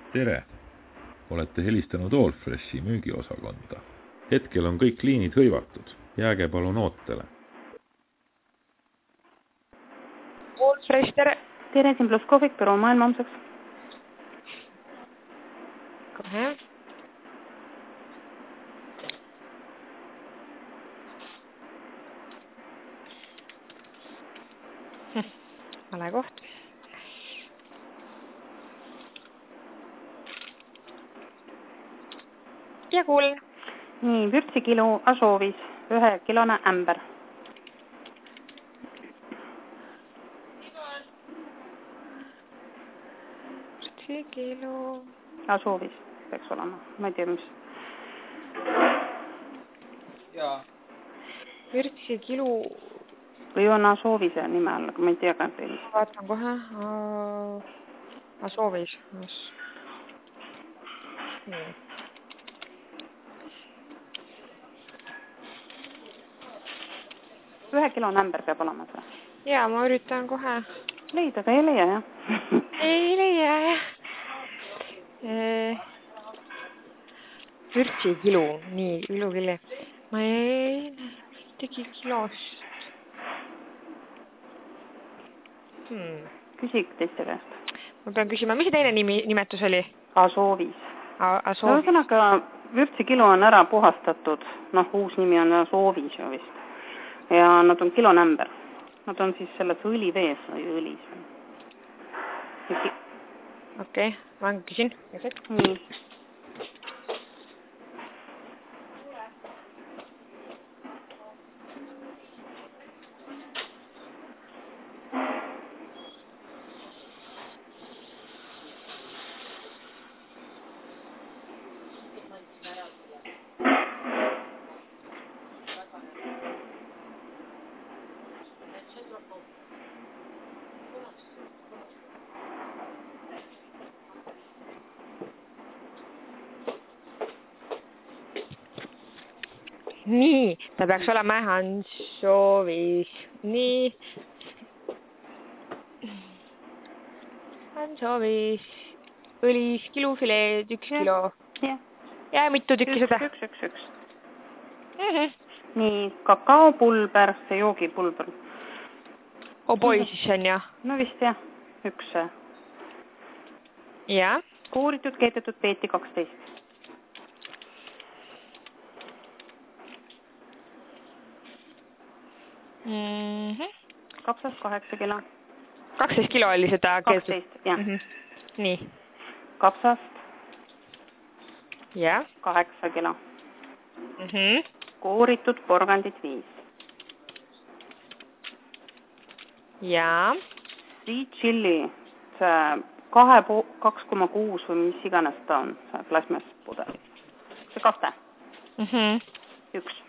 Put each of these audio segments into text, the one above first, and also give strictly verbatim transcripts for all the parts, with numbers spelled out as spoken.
Tere! Olete helistanud Allfreshi müügiosakonda. Hetkel on kõik liinid hõivatud. Jääge palun ootele. Allfresh, tere! Tere, siin Pluskovic, Püro maailma homseks. Kohe. Vale koht. Ja kuulen. Nii, vürtsikilo asoovis, ühe kilone ämber. Vürtsikilo. Asoovis peaks olema, ma ei tea, mis. Jaa. Vürtsikilo. Või on asoovise nime all, aga ma ei tea ka teil. Vaatan kohe. Asoovis. Nii. Ühe kilon ämber peab olema see. Jaa, ma üritan kohe. Leida, aga ei leia, jah? Ei leia, jah. Vürtsikilo. Nii, ilukilli. Ma ei tegi kilost. Hmm. Küsik teiste käest. Ma pean küsima, mis see teine nimi, nimetus oli? Asoovis. Asoovis. Ühesõnaga, vürtsikilo on ära puhastatud. Noh, uus nimi on asoovis ju vist. Ja nad on kilonämber. Nad on siis selles õlivees või õlis. Okei, okay, ma küsin. Nii. Nii, ta peaks olema ansoovis. Nii. Ansoovis. Õlis, kilufileed, üks ja, kilo. Ja. Ja mitu tükki üks, seda? Üks, üks, üks. Mm-hmm. Nii, kakaopulber, see joogipulber. Oboi siis on, jah? No vist jah, üks. Ja? Kuuritud, keetetud peeti kaksteist. Mm-hmm. Kapsas kaheksa kilo. kaksteist kilo oli seda kaksteist, jah. Mm-hmm. Nii. Kapsast. Ja? kaheksa kilo. Mm-hmm. Kuuritud porgandid viis. Ja? Sweet chili, see kahe, kaks koma kuus või mis iganes ta on, see plasmas pudel. See kaste. Mm-hmm. Üks.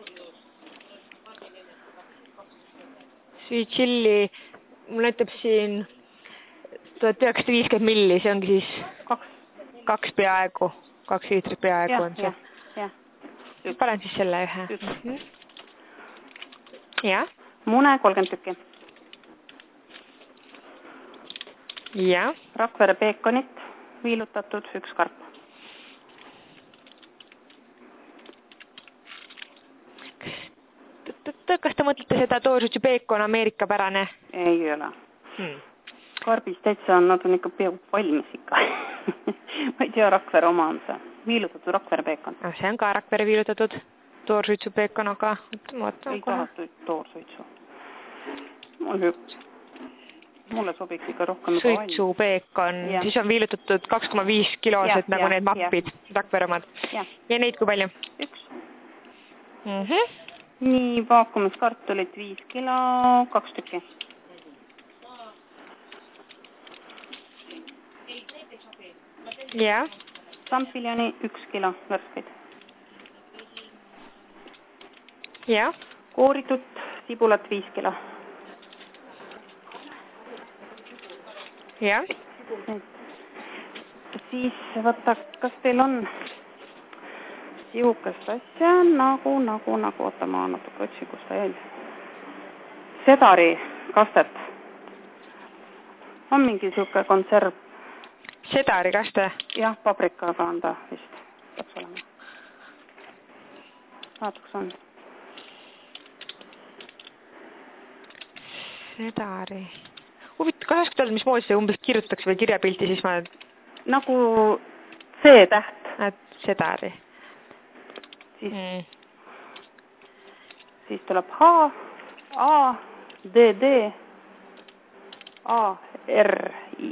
Sweet chili, mul näitab siin tuhat üheksasada viiskümmend milli, see ongi siis kaks, kaks peaaegu, kaks liitrit peaaegu ja, on see. Ja, ja. Panen siis selle ühe. Üks. Mm-hmm. Ja? Mune kolmkümmend tükki. Ja? Rakvere peekonit, viilutatud, üks karp. Kas te mõtlete seda toorsutsi peekon Ameerika pärane? Ei ole. Hmm. Karbis täitsa on, nad on ikka peaaegu valmis ikka. Ma ei tea, Rakvere oma on see. Viilutatud Rakvere peekon. Ah, see on ka Rakvere viilutatud toorsuitsu peekon, aga ei tahatu toorsuitsu. Mul hüpp. Mulle sobiks ikka rohkem suitsu peekon, siis on viilutatud kaks koma viis kilosed nagu need mappid, Rakvere omad. Ja. ja neid kui palju? Üks. Mm-hmm. Nii, vaakumis kartulit viis kilo, kaks tükki. Ja. Sampiljoni üks kilo värskid. Ja. Kooritud sibulat viis kilo. Ja. Siis võtta, kas teil on sihukest asja nagu, nagu, nagu, oota ma natuke otsi, kus ta jäi. Sedari kastet. On mingi sihuke konserv. Sedari kaste? Jah, paprikaga on ta vist. Peaks olema. Vaatuks on. Sedari. Huvitav, kas oskad öelda, mis moodi see umbes kirjutaks või kirjapilti, siis ma... Nagu C-täht. Et sedari. Siis, mm. siis tuleb H, A, D, D, A, R, I.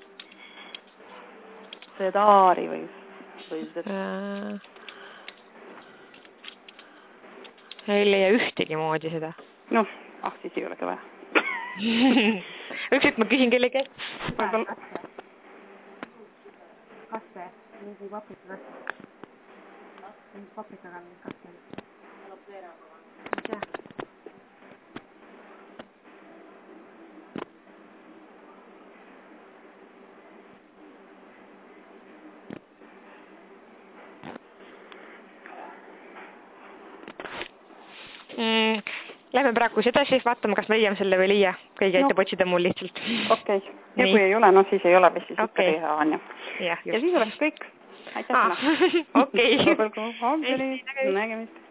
Sedari või... või äh... ei leia ühtegi moodi seda. Noh, ah, siis ei olegi vaja. Üks, et ma küsin kellegi. Võib-olla. Kaste, mingi paprika kaste. Mingi paprika kaste. Tuleb veeraga. Mm, lähme praegu edasi, vaatame, kas leiame selle või liia. Kõige aitab no. Otsida mul lihtsalt. Okei, okay. Ja nii. Kui ei ole, no siis ei ole, mis siis okay. ikka teha on ju. Ja, ja siis oleks kõik. Aitäh ah. sõna. Okei. Okay. Nägemist.